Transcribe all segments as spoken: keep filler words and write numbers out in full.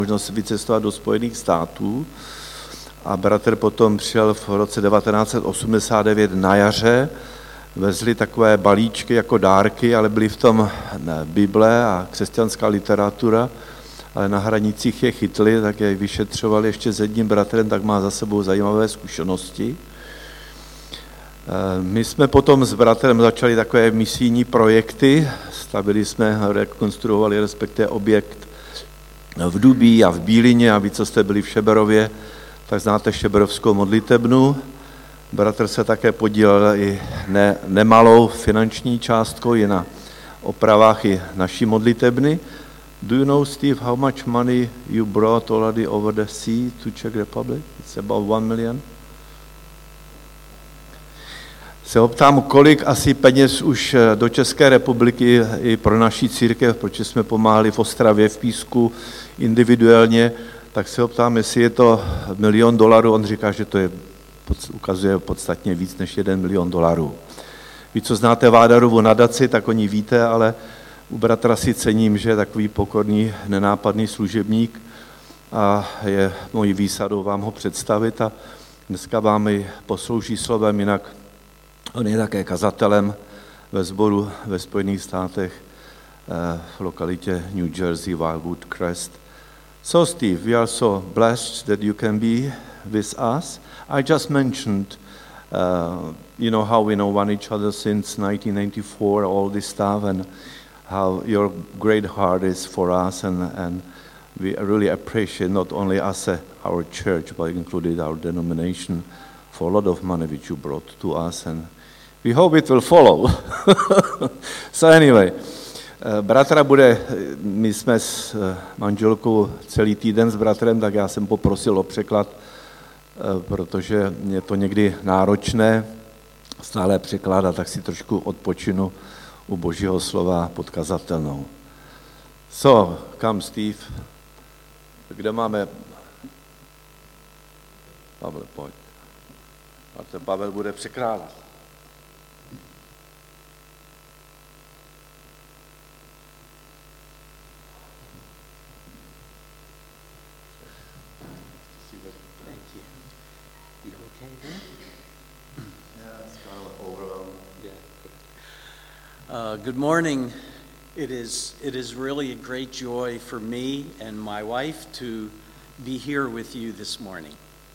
možnost vycestovat do Spojených států a bratr potom přijel v roce devatenáct set osmdesát devět na jaře, vezli takové balíčky jako dárky, ale byly v tom Bible a křesťanská literatura, ale na hranicích je chytli, tak je vyšetřovali ještě s jedním bratrem, tak má za sebou zajímavé zkušenosti. My jsme potom s bratrem začali takové misijní projekty, stavili jsme, rekonstruovali respektive objekt v Dubí a v Bílině a vy, co jste byli v Šeberově, tak znáte šeberovskou modlitebnu. Bratr se také podílel i ne, nemalou finanční částkou i na opravách i naší modlitebny. Do you know, Steve, how much money you brought already over the sea to Czech Republic? It's about one million. Se ho ptám, kolik asi peněz už do České republiky i pro naší církev, protože jsme pomáhali v Ostravě, v Písku, individuálně, tak se ho ptám, jestli je to milion dolarů. On říká, že to je, ukazuje podstatně víc než jeden milion dolarů. Vy, co znáte Vádarovu nadaci, tak o ní víte, ale u bratra si cením, že je takový pokorný, nenápadný služebník a je mojí výsadou vám ho představit a dneska vám i poslouží slovem, jinak on je také kazatelem ve sboru ve Spojených státech v lokalitě New Jersey, Wildwood Crest. So Steve, we are so blessed that you can be with us. I just mentioned, uh, you know, how we know one each other since nineteen ninety-four, all this stuff, and how your great heart is for us, and, and we really appreciate not only us, uh, our church, but included our denomination, for a lot of money which you brought to us, and we hope it will follow. So anyway, bratra bude, my jsme s manželkou celý týden s bratrem, tak já jsem poprosil o překlad, protože je to někdy náročné stále překládat, tak si trošku odpočinu u Božího slova pod kazatelnou. So, come Steve. Kde máme? Pavel, pojď. A ten Pavel bude překládat. Uh, good morning. It is it is really a great joy for me and my wife to be here with you this morning.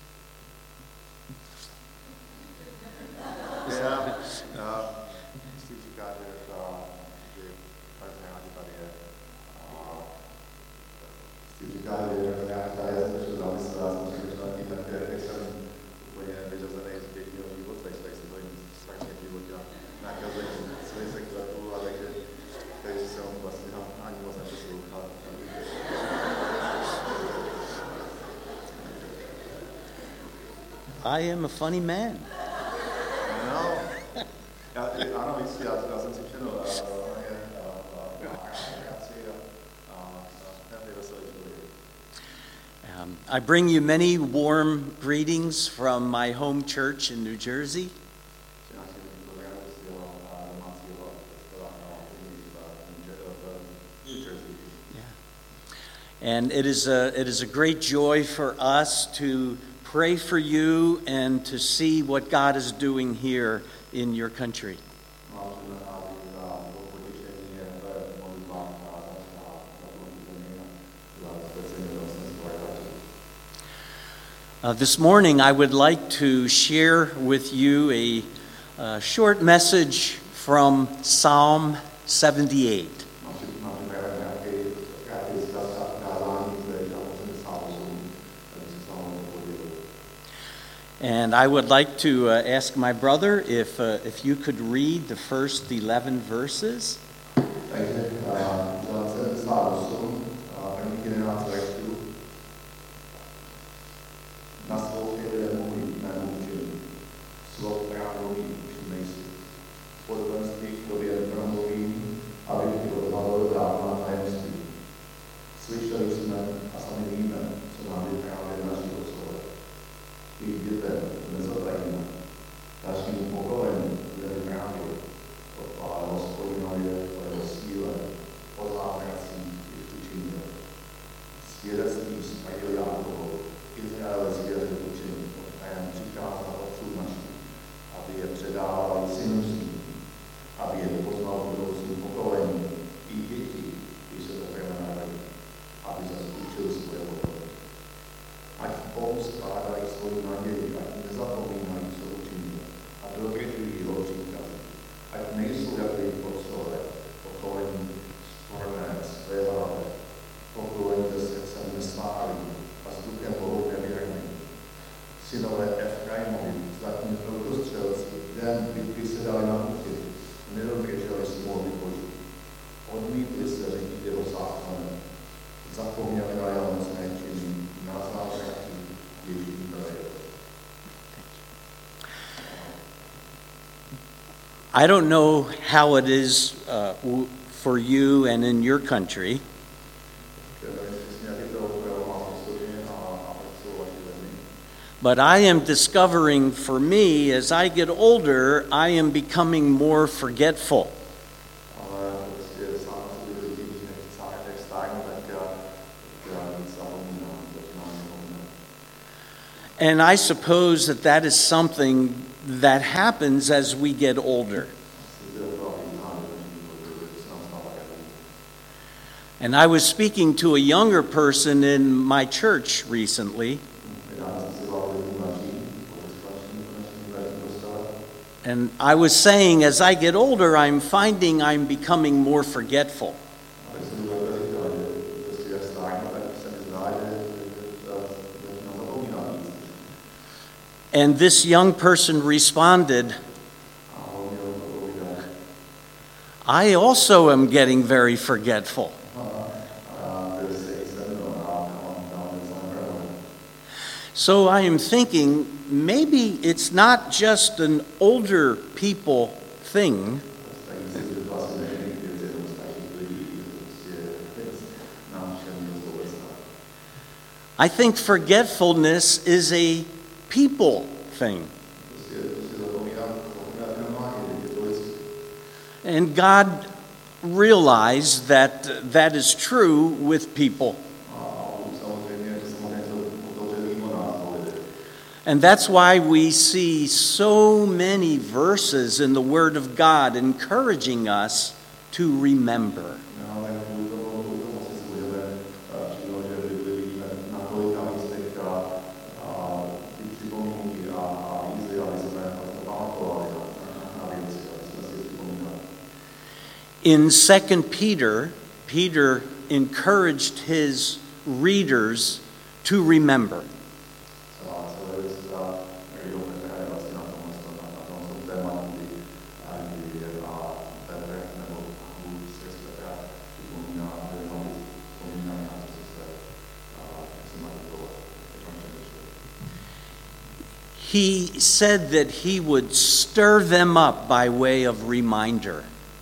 I am a funny man. No, já, ano, víc, já, já jsem si všiml, Um, I bring you many warm greetings from my home church in New Jersey. And it is a it is a great joy for us to pray for you and to see what God is doing here in your country. Uh, this morning, I would like to share with you a, a short message from Psalm seventy-eight. And I would like to uh, ask my brother if uh, if you could read the first eleven verses. Dalšímu pokolení, které právě od Hospodinovi mají Jákovo, Izrael zvěřil učení, a jen přikázal otcům našim, aby je předávali synům svým, aby je poznal budoucím pokolení, i děti, když se teprve narodí, aby zase učil svoje pokolení. Ať v Bohu skládají svoji naději, ať nezapomínají, co učinili, a dodržují jeho příkazy. Ať nejsou jako jejich otcové, pokolení sporné, svévávé, pokolení se srdcem nesmálí a s duchem Bohu nevěrný. Synové Efraimovi, zlatní protostřelci, den, kdy se dali na muchy, nedodrželi smlouvy Boží. Odmítli se řídit jeho zákonem, zapomněli na jeho mocné činy, na zázraky, jež jim projevil. I don't know how it is uh, w- for you and in your country, but I am discovering for me, as I get older, I am becoming more forgetful. And I suppose that that is something that happens as we get older. And I was speaking to a younger person in my church recently, and I was saying, as I get older, I'm finding I'm becoming more forgetful. And this young person responded, I also am getting very forgetful. So I am thinking, maybe it's not just an older people thing. I think forgetfulness is a people thing. And God realized that that is true with people. And that's why we see so many verses in the Word of God encouraging us to remember. In Second Peter, Peter encouraged his readers to remember. He said that he would stir them up by way of reminder.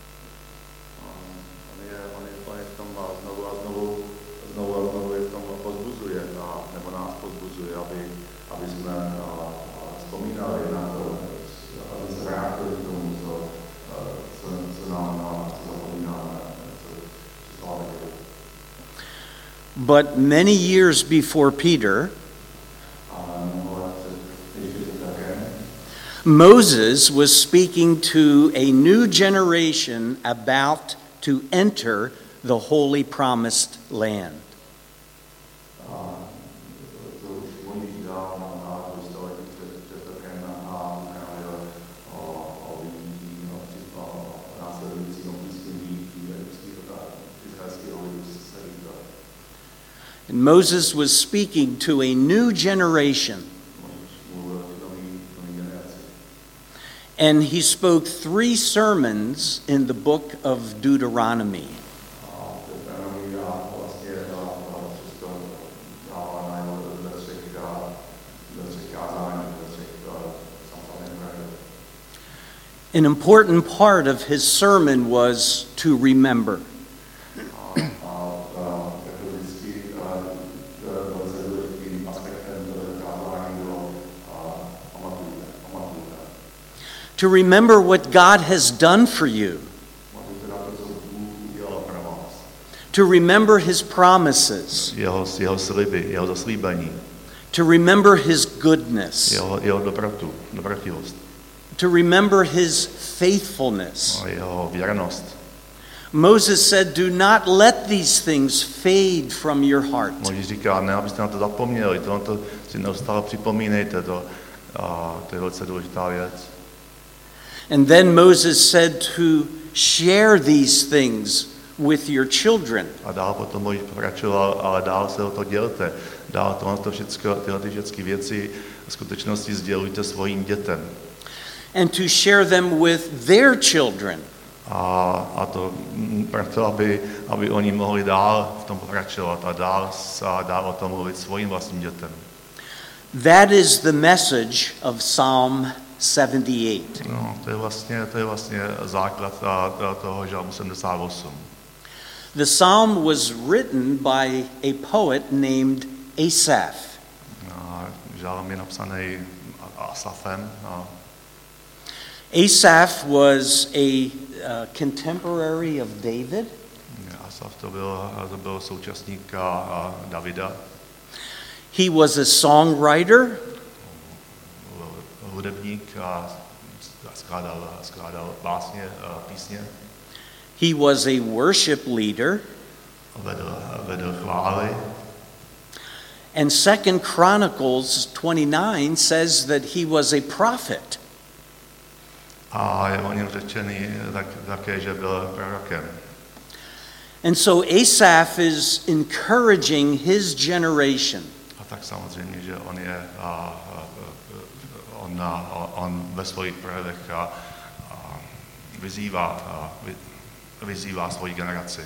But many years before Peter, Moses was speaking to a new generation about to enter the holy promised land. And Moses was speaking to a new generation. And he spoke three sermons in the book of Deuteronomy. An important part of his sermon was to remember. To remember what God has done for you. to remember his promises, jeho, jeho sliby, jeho zaslíbení, to remember his goodness, jeho, jeho dobrotu, dobrotivost to remember his faithfulness. a jeho věrnost. Moses said, do not let these things fade from your heart. Mojžíš říká, ne, abyste na to zapomněli, to si neustále připomínejte, to, a, to je velice důležitá věc. And then Moses said to share these things with your children. A dál potom Mojžíš pokračoval, ale dál se o to dělte. Dál tohle to všecko, tyhle ty všechny věci v skutečnosti sdělujte svým dětem. And to share them with their children. A, a to proto, aby, aby oni mohli dál v tom pokračovat a dál, a dál o tom mluvit svým vlastním dětem. That is the message of Psalm seventy-eight. No, to je vlastně, to je vlastně základ a, a toho žalmu sedmdesát osm. The psalm was written by a poet named Asaph. A žalm je napsaný Asafem. A Asaph was a uh, contemporary of David. Asaf to byl, to byl současník a Davida. He was a songwriter. Hudebník a skládal, skládal básně, písně. He was a worship leader. Vedl, vedl chvály. And Second Chronicles twenty-nine says that he was a prophet. A je o něm řečený tak, také, že byl prorokem. And so Asaph is encouraging his generation. A tak samozřejmě, že on je, a, a, on, a, on ve svých projevech a, a vyzývá, a, vy, vyzývá svoji generaci.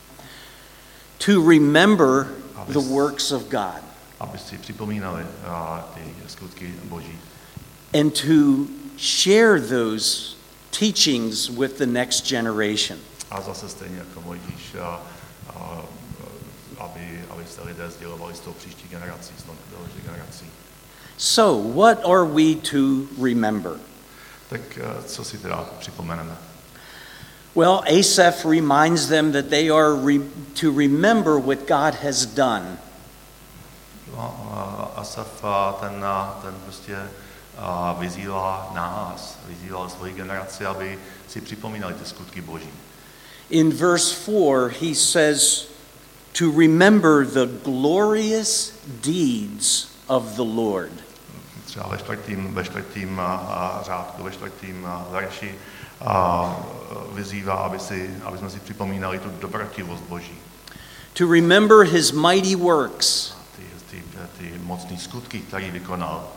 To remember the works of God. Aby si připomínali a, ty skutky Boží. And to share those teachings with the next generation. A zase stejně jako Mojžíš, a, a, aby, aby se lidé sdělovali s tou příští generací, s tou další generací. So, what are we to remember? Tak co si teda připomeneme? Well, Asaph reminds them that they are re- to remember what God has done. No, Asaf ten, ten prostě vyzývá nás, vyzýval svoji generaci, aby si připomínali ty skutky Boží. In verse four, he says to remember the glorious deeds of the Lord. Třeba ve čtvrtým, ve čtvrtým řádku, ve čtvrtým verši a vyzývá, aby, si, aby jsme si připomínali tu dobrotivost Boží. To remember his mighty works. Ty, ty, ty mocné skutky, které vykonal.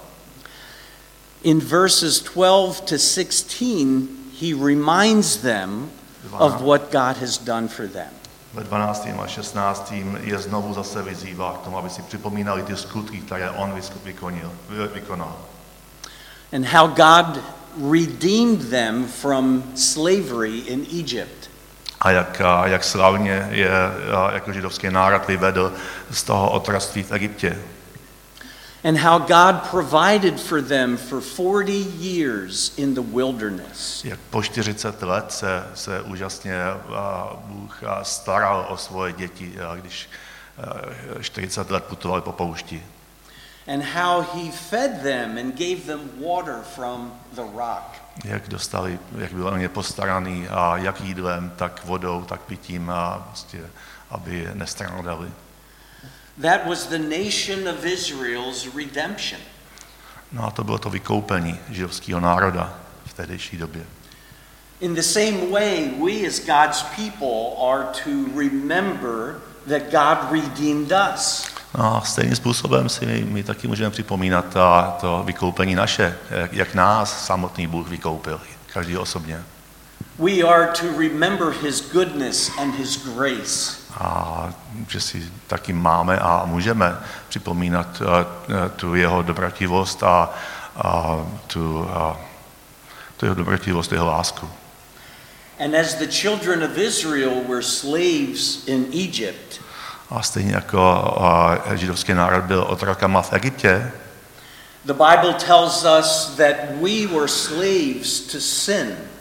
In verses twelve to sixteen, he reminds them of what God has done for them. Ve dvanáctém a šestnáctém je znovu zase vyzývá k tomu, aby si připomínali ty skutky, které on vykonal. vykonal. And how God redeemed them from slavery in Egypt. A jak, a jak slavně je jako židovský národ vyvedl z toho otroctví v Egyptě. And how God provided for them for forty years in the wilderness. Jak po čtyřicet let se, se úžasně Bůh staral o svoje děti, když čtyřicet let putovali po poušti. And how he fed them and gave them water from the rock. Jak dostali, jak byl o ně postaraný, a jak jídlem, tak vodou, tak pitím, a prostě, aby nestrádali. That was the nation of Israel's redemption. No a to bylo to vykoupení židovského národa v tehdejší době. In the same way, we as God's people are to remember that God redeemed us. No a stejným způsobem si my, my taky můžeme připomínat to, to vykoupení naše, jak, jak nás samotný Bůh vykoupil, každý osobně. We are to remember his goodness and his grace. A že si taky máme a můžeme připomínat uh, tu jeho dobrotivost a, a tu, uh, tu jeho dobrotivost, jeho lásku. And as the children of Israel were slaves in Egypt, A stejně jako uh, židovský národ byl otrokama v Egyptě, the Bible tells us that we were slaves to sin.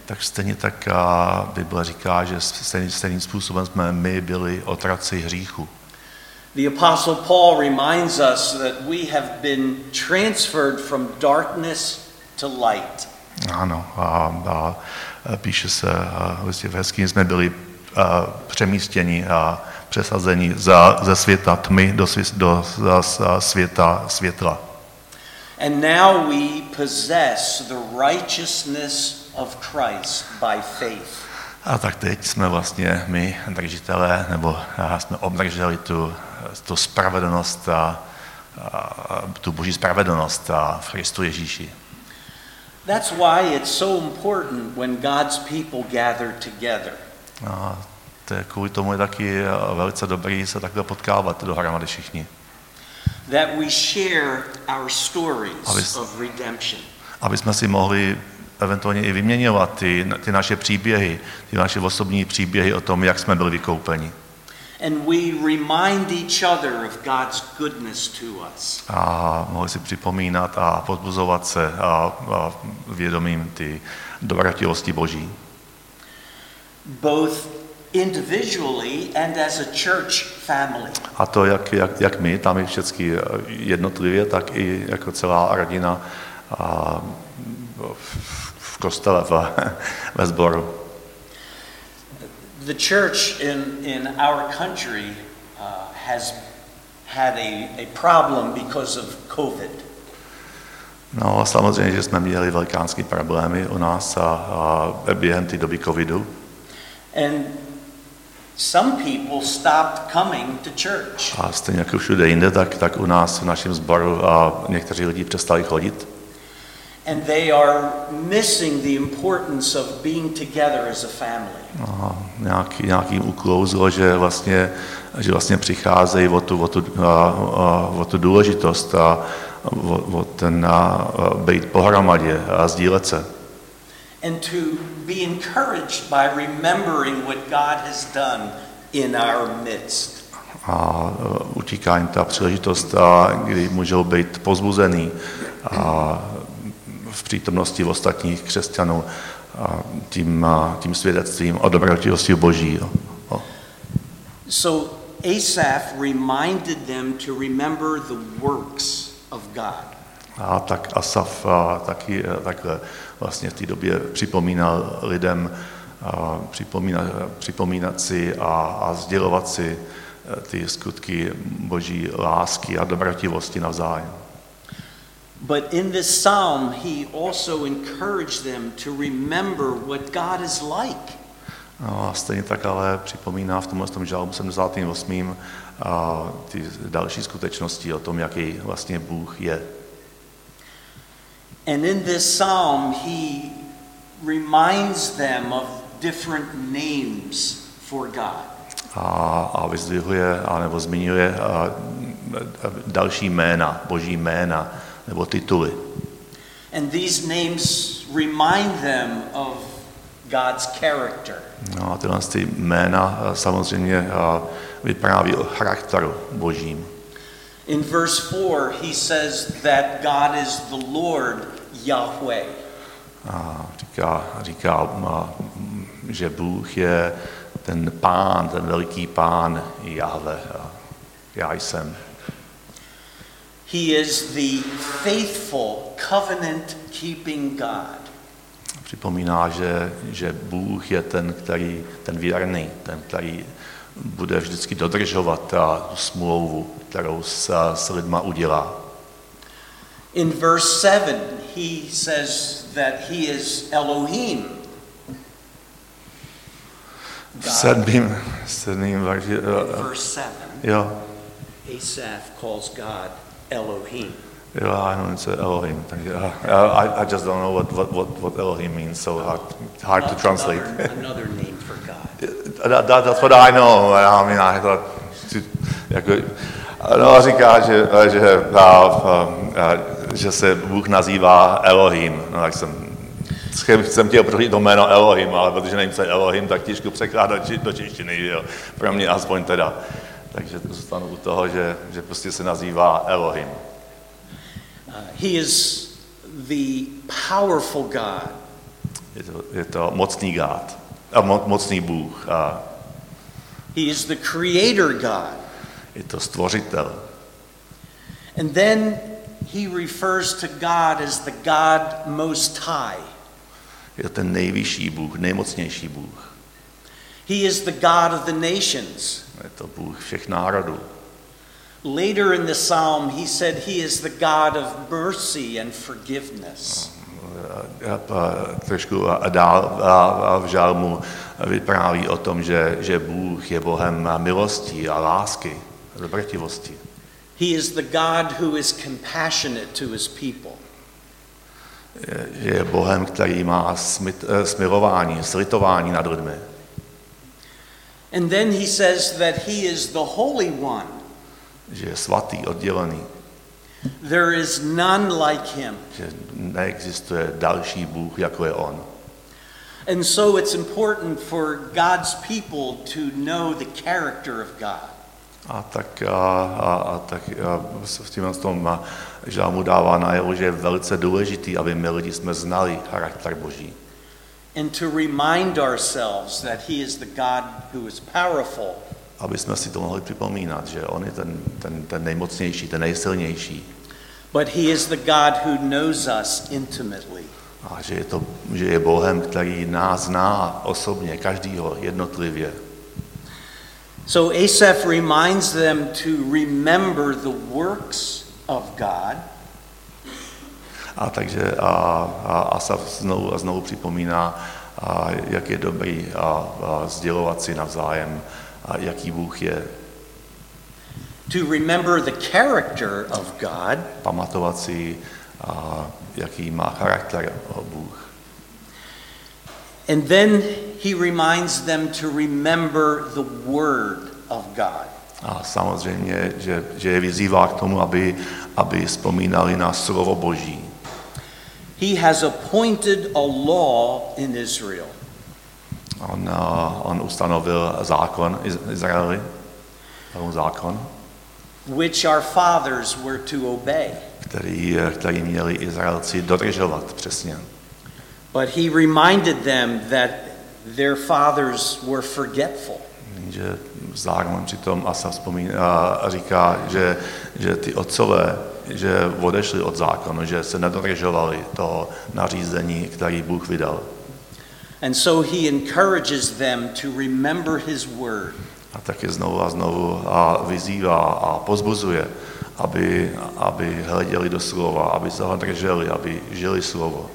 tak stejně tak a Bible říká, že stejný, stejným způsobem jsme my byli otroci hříchu. The Apostle Paul reminds us that we have been transferred from darkness to light. Ano, a, a píše se, vlastně v Hezkým jsme byli a, přemístěni a přesazeni za, ze světa tmy do, svě, do za, světa světla. And now we possess the righteousness of Christ by faith. A tak teď jsme vlastně my držitelé, nebo jsme obdrželi tu, tu spravedlnost, a, a, tu boží spravedlnost a v Kristu Ježíši. That's why it's so important when God's people gather together. A to je kvůli tomu je taky velice dobrý se takhle potkávat dohromady všichni. That we share our stories Aby, of redemption. aby jsme si mohli eventuálně i vyměňovat ty, ty naše příběhy, ty naše osobní příběhy o tom, jak jsme byli vykoupeni. And we remind each other of God's goodness to us. A mohli si připomínat a pozbuzovat se a, a vědomím ty dobrativosti Boží. Both individually and as a church family. A to jak, jak, jak my, tam i všichni jednotlivě, tak i jako celá rodina a v kostele, v, ve sboru. The church in, in our country uh, has had a, a problem because of COVID. No samozřejmě, že jsme měli velikánský problémy u nás a, a během té doby covidu. And some people stopped coming to church. A stejně jako všude jinde, tak, tak u nás v našem sboru a někteří lidi přestali chodit. And they are missing the importance of being together as a family. A nějaký, nějakým uklouzlo, že vlastně, že vlastně přicházejí o tu, o tu, a, a, o tu důležitost a o, o ten a, být pohromadě a sdílet se. And to be encouraged by remembering what God has done in our midst. A utíká jim ta příležitost, a, kdy můžou být pozbuzený a, v přítomnosti ostatních křesťanů a tím, a, tím svědectvím o dobrativosti Boží. O. So Asaph reminded them to remember the works of God. A tak Asaf a, taky takhle vlastně v té době připomínal lidem a, připomínat, připomínat si a, a sdělovat si ty skutky Boží lásky a dobrativosti navzájem. But in this psalm, he also encouraged them to remember what God is like. No a stejně tak ale připomíná v tomhle tom žalmu sedmdesátém osmém a ty další skutečnosti o tom, jaký vlastně Bůh je. And in this psalm, he reminds them of different names for God. A, a vyzdvihuje, anebo zmiňuje a, a další jména, Boží jména, nebo tituly. And these names remind them of God's character. No a tyhle ty jména samozřejmě vypráví o charakteru Božím. In verse four, he says that God is the Lord Yahweh. A říká, říká, že Bůh je ten pán, ten veliký pán Jahve. Já jsem. He is the faithful, covenant-keeping God. Připomíná, že, že Bůh je ten, který, ten věrný, ten, který bude vždycky dodržovat tu smlouvu, kterou s, s lidma udělá. In verse seven, he says that he is Elohim. V sedmým, sedmým verši, In verse seven, jo, Asaph calls God Elohim. jo, I know it's Elohim. I, I just don't know what, what, what, what Elohim means, so hard, hard to translate. Another, another name for God. that, that, that's what I know. I mean, I thought, jako, no, říká, že, že, a, a, a, že se Bůh nazývá Elohim. No, tak jsem, jsem chtěl projít to jméno Elohim, ale protože nevím, co je Elohim, tak těžko překládat do češtiny, jo. Pro mě aspoň teda. Takže zůstanu u toho, že, že prostě se nazývá Elohim. Uh, he is the powerful God. Je to, je to mocný God, a mo, mocný Bůh. A He is the creator God. je to stvořitel. And then he refers to God as the God Most High. Je to ten nejvyšší Bůh, nejmocnější Bůh. He is the God of the nations. Je to Bůh všech národů. Later in the psalm, he said he is the God of mercy and forgiveness. A, a, trošku a dál a, a v žalmu vypráví o tom, že, že Bůh je Bohem milosti a lásky, dobrativosti. He is the God who is compassionate to his people. Je, že je Bohem, který má smit, smilování, slitování nad lidmi. And then he says that he is the Holy One. Že je svatý, oddělený. There is none like him. Že neexistuje další Bůh, jako je on. And so it's important for God's people to know the character of God. A tak, a, a, a tak a v tím tom žalmu dává najevo, že je velice důležitý, aby my lidi jsme znali charakter Boží. And to remind ourselves that he is the God who is powerful. Aby jsme si to mohli připomínat, že on je ten, ten, ten nejmocnější, ten nejsilnější. But he is the God who knows us intimately. A že je, to, že je Bohem, který nás zná osobně, každýho jednotlivě. So Asaph reminds them to remember the works of God. A takže a, a Asaf znovu a znovu připomíná, a, jak je dobrý a, a sdělovat si navzájem, a jaký Bůh je. To remember the character of God. Pamatovat si, a, jaký má charakter Bůh. And then he reminds them to remember the word of God. A samozřejmě, že, že je vyzývá k tomu, aby, aby vzpomínali na slovo Boží. He has appointed a law in Israel. On, on ustanovil zákon Izraeli, zákon, which our fathers were to obey. Který, který měli Izraelci dodržovat přesně. But he reminded them that their fathers were forgetful. Že zároveň přitom Asaf vzpomíná a říká, že, že ty otcové, že odešli od zákonu, že se nedodržovali toho nařízení, který Bůh vydal. And so he encourages them to remember his word. A taky znovu a znovu a vyzývá a pozbuzuje, aby, aby hleděli do slova, aby se ho drželi, aby žili slovo.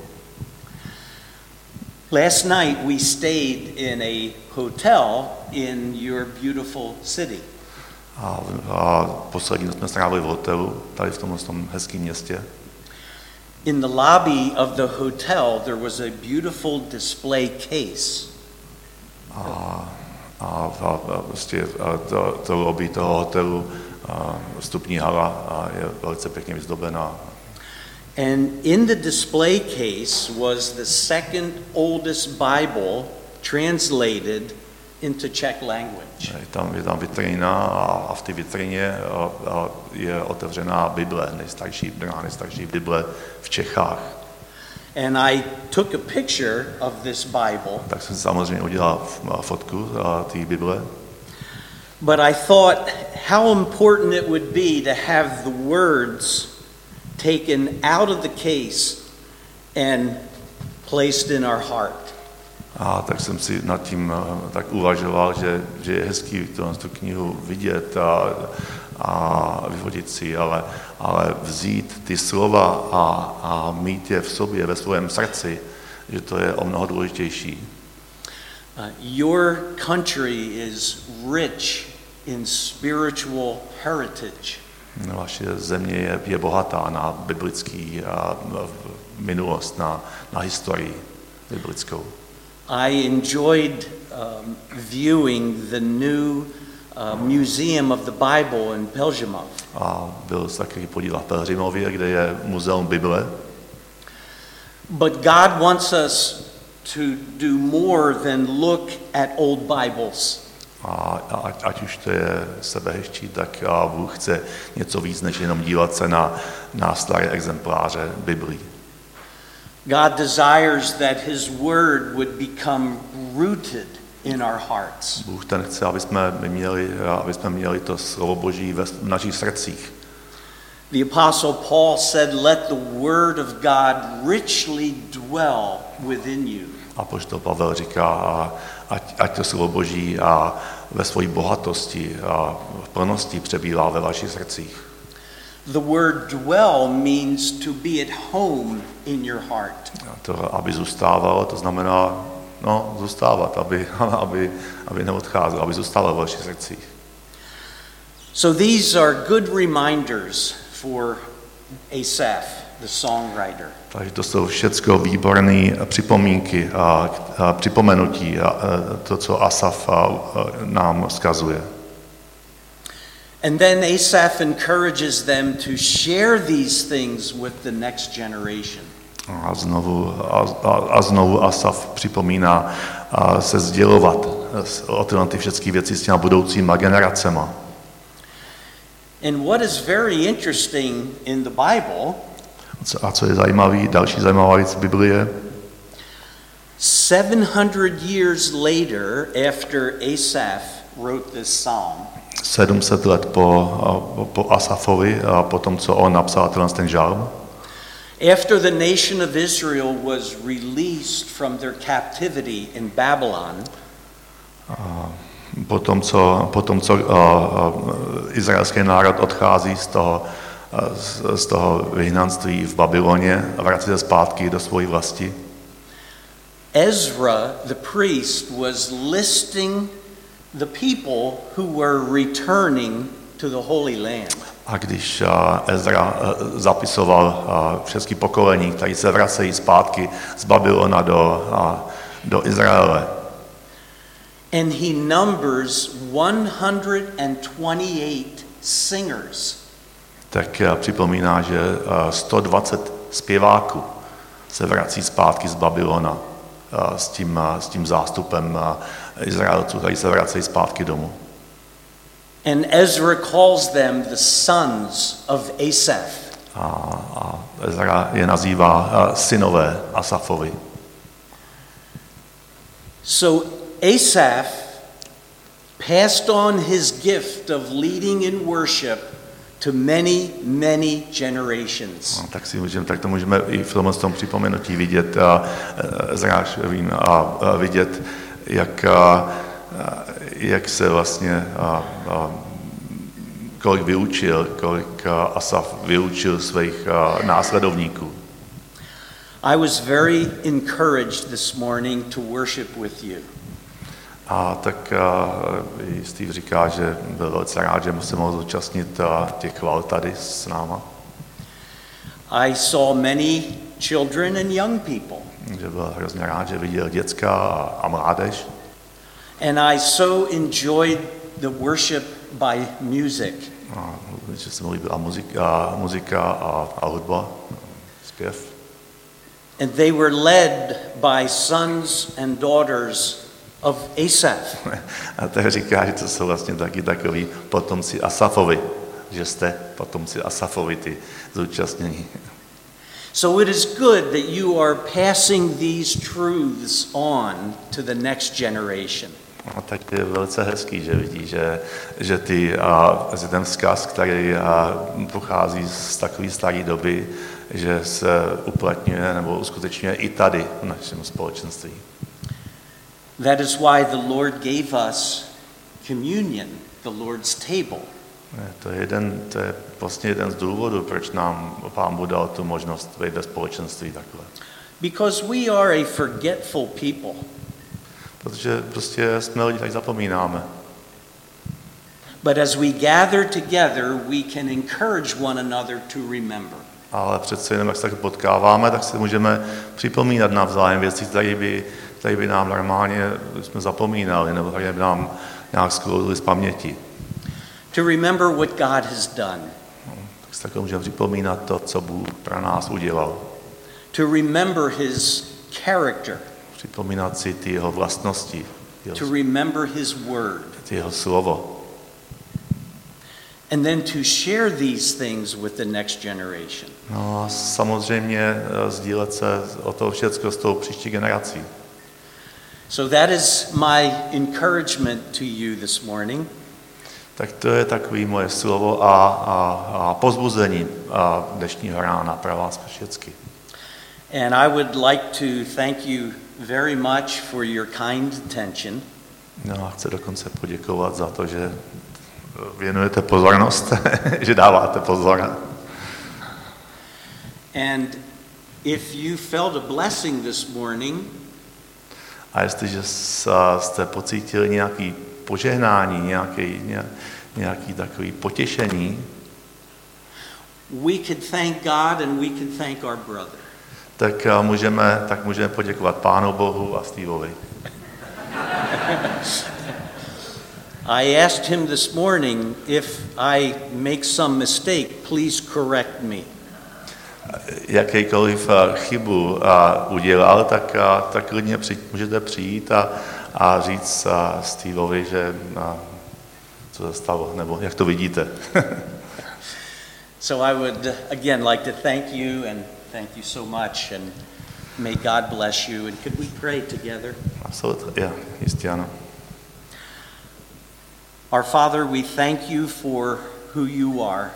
Last night we stayed in a hotel in your beautiful city. A, a poslední jsme strávili v hotelu, tady v tomhle tom hezkém městě. In the lobby of the hotel there was a beautiful display case. A, a, a, a prostě a to, to lobby toho hotelu, a vstupní hala a je velice pěkně vyzdobená. And in the display case was the second oldest Bible translated into Czech language. Je tam, je tam vitrína a v té vitrině a, a je otevřená Bible, nejstarší, druhá nejstarší Bible v Čechách. And I took a picture of this Bible. Tak jsem samozřejmě udělal fotku té Bible. But I thought how important it would be to have the words taken out of the case and placed in our heart. A tak jsem si nad tím tak uvažoval, že, že je hezký tu knihu vidět a, a vyvodit si, ale, ale vzít ty slova a, a mít je v sobě, ve svém srdci, že to je o mnoho důležitější. Uh, your country is rich in spiritual heritage. Vaše země je, je bohatá na biblický a, minulost, na, na historii biblickou. I enjoyed um, viewing the new uh, Museum of the Bible in Pelhřimov. A byl se taky podívat v Pelhřimově, kde je muzeum Bible. But God wants us to do more than look at old Bibles. A ať, ať už to je sebehezčí, tak a Bůh chce něco víc, než jenom dívat se na, na staré exempláře Biblí. God desires that his word would become rooted in our hearts. Bůh ten chce, aby jsme měli, aby jsme měli to slovo Boží v našich srdcích. The Apostle Paul said, let the word of God richly dwell within you. Apoštol Pavel říká, ať, ať to slovo Boží a ve své bohatosti a v plnosti přebývá ve vašich srdcích. The word dwell means to be at home in your heart. To, aby zůstávalo, to znamená, no, zůstávat, aby, aby, aby neodcházel, aby zůstával ve vašich srdcích. So these are good reminders for Asaph, the songwriter. Takže to jsou všecko výborné připomínky a, a připomenutí a, a to, co Asaf a, a nám vzkazuje. And then Asaph encourages them to share these things with the next generation. A znovu, a, a, a znovu Asaf připomíná a se sdělovat o tyhle ty všechny věci s těma budoucíma generacema. And what is very interesting in the Bible, A co je zajímavý, další zajímavá věc v Biblii je, seven hundred years later, after Asaph wrote this psalm, sedm set let po, po Asafovi a po tom, co on napsal tenhle ten žalm, after the nation of Israel was released from their captivity in Babylon, po tom, co, po tom, co uh, uh, izraelský národ odchází z toho, uh, z, z toho vyhnanství v Babyloně a vrací se zpátky do své vlasti. Ezra, the priest, was listing the people who were returning to the Holy Land. A když uh, Ezra uh, zapisoval uh, všechny pokolení, kteří se vracejí zpátky z Babylona do, uh, do Izraele, and he numbers one hundred twenty-eight singers. tak uh, připomíná, že uh, sto dvacet zpěváků se vrací zpátky z Babylona uh, s tím, uh, s tím zástupem uh, Izraelců, kteří se vracejí zpátky domů. And Ezra calls them the sons of Asaph. A, a Ezra je nazývá uh, synové Asafovi. So Asaph passed on his gift of leading in worship to many, many generations. No, tak si můžeme, tak to můžeme i v tomhle tom připomenutí vidět, a, Ezráš, a, a vidět, jak, a, jak se vlastně, a, a, kolik vyučil, kolik a, Asaf vyučil svých a, následovníků. I was very encouraged this morning to worship with you. A tak uh, Steve říká, že byl velice rád, že se mohl zúčastnit uh, těch chval tady s náma. I saw many children and young people. Že byl hrozně rád, že viděl děcka a, a mládež. And I so enjoyed the worship by music. A, že se mu líbila muzika, muzika a, a hudba, zpěv. And they were led by sons and daughters of Asaph. A tak říká, že to jsou vlastně taky takový potomci Asafovi, že jste potomci Asafovi ty zúčastnění. So it is good that you are passing these truths on to the next generation. A tak je velice hezký, že vidí, že, že, ty, a, že ten vzkaz, který a, pochází z takové staré doby, že se uplatňuje nebo uskutečňuje i tady v našem společenství. That is why the Lord gave us communion, the Lord's table. To je, jeden, to je vlastně jeden z důvodů, proč nám Pán Bůh dal tu možnost být ve společenství takhle. Because we are a forgetful people. Protože prostě jsme lidi, tak zapomínáme. But as we gather together, we can encourage one another to remember. Ale přece jenom, jak se tak potkáváme, tak si můžeme připomínat navzájem věci, které by, které by nám normálně jsme zapomínali, nebo které by nám nějak sklouzly z paměti. To remember what God has done. No, tak si takhle můžeme připomínat to, co Bůh pro nás udělal. To remember his character. Připomínat si ty jeho vlastnosti, To remember his word. ty jeho slovo. And then to share these things with the next generation. No a samozřejmě eh, sdílet se o to všecko s tou příští generací. So that is my encouragement to you this morning. Tak to je takový moje slovo a, a, a pozbuzení a dnešního rána pro vás všechny. And I would like to thank you very much for your kind attention. No a chci dokonce poděkovat za to, že věnujete pozornost, že dáváte pozor. And if you felt a blessing this morning, A jestliže jste pocítili nějaký požehnání, nějaký, nějaký takový potěšení, we could thank God and we could thank our brother. tak můžeme, tak můžeme poděkovat Pánu Bohu a Steveovi. I asked him this morning, if I make some mistake, please correct me. Jakýkoliv chybu udělal, tak, tak klidně přijít, můžete přijít a, a říct Steveovi, že a, co se stalo, nebo jak to vidíte. So I would again like to thank you and thank you so much, and may God bless you. And could we pray together? Absolutně, yeah, jistě ano. Our Father, we thank you for who you are.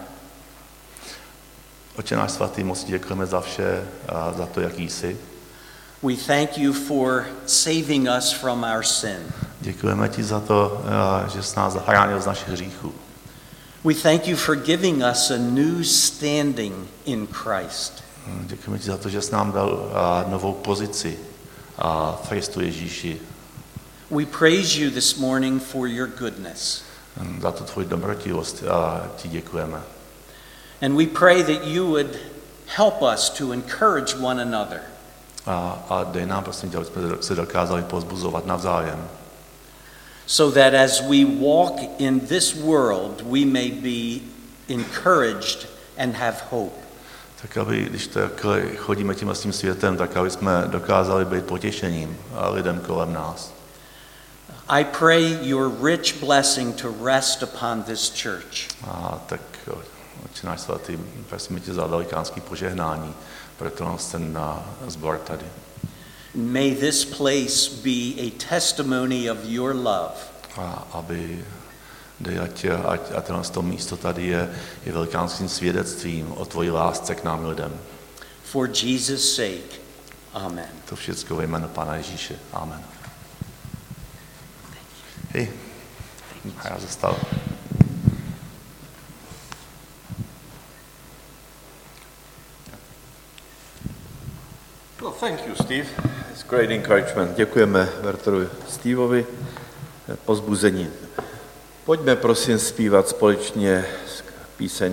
Otče náš svatý, moc děkujeme za vše, a za to, jaký jsi. We thank you for saving us from our sin. Děkujeme ti za to, že jsi nás zachránil z našich hříchů. We thank you for giving us a new standing in Christ. Děkujeme ti za to, že jsi nám dal novou pozici v Kristu Ježíši. We praise you this morning for your goodness. Za to tvoji dobrotivost a ti děkujeme. And we pray that you would help us to encourage one another. A, a dej nám, prosím tě, aby jsme se dokázali pozbuzovat navzájem. So that as we walk in this world, we may be encouraged and have hope. Tak aby, když tak chodíme tím tím světem, tak aby jsme dokázali být potěšením lidem kolem nás. I pray your rich blessing to rest upon this church. A tak, Otče náš svatý, prosíme tě za velikánský požehnání pro ten sbor tady. May this place be a testimony of your love. A aby dej, ať, ať, ať to místo tady je, je velikánským svědectvím o tvoji lásce k nám lidem. For Jesus' sake. Amen. To všechno ve jménu Pána Ježíše. Amen. Hej, a já zastal. Well, thank you, Steve. It's great encouragement. Děkujeme Bertovi Steveovi pozbuzení. Pojďme prosím zpívat společně píseň